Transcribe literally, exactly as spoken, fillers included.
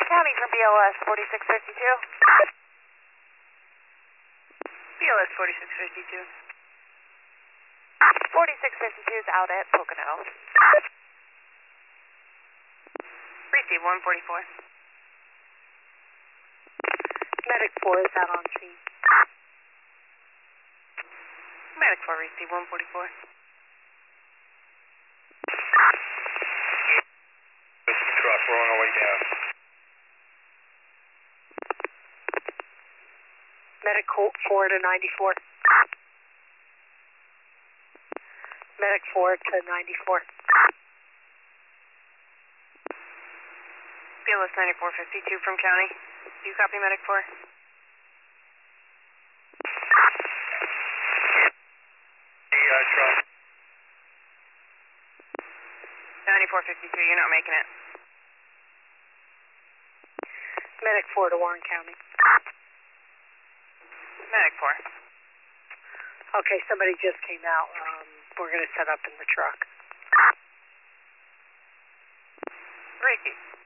County from B L S forty-six fifty-two. B L S forty-six fifty-two. forty-six fifty-two is out at Pocono. Receive one forty-four. Medic four is out on scene. Medic four, receive one forty-four. Truck, we're on our way down. Medic four to ninety-four. Medic four to ninety-four. B L S ninety-four fifty-two from County. Do you copy Medic four? The uh, truck. ninety-four fifty-two, you're not making it. Medic four to Warren County. Medic four. Okay, somebody just came out. Um, we're going to set up in the truck. Ricky.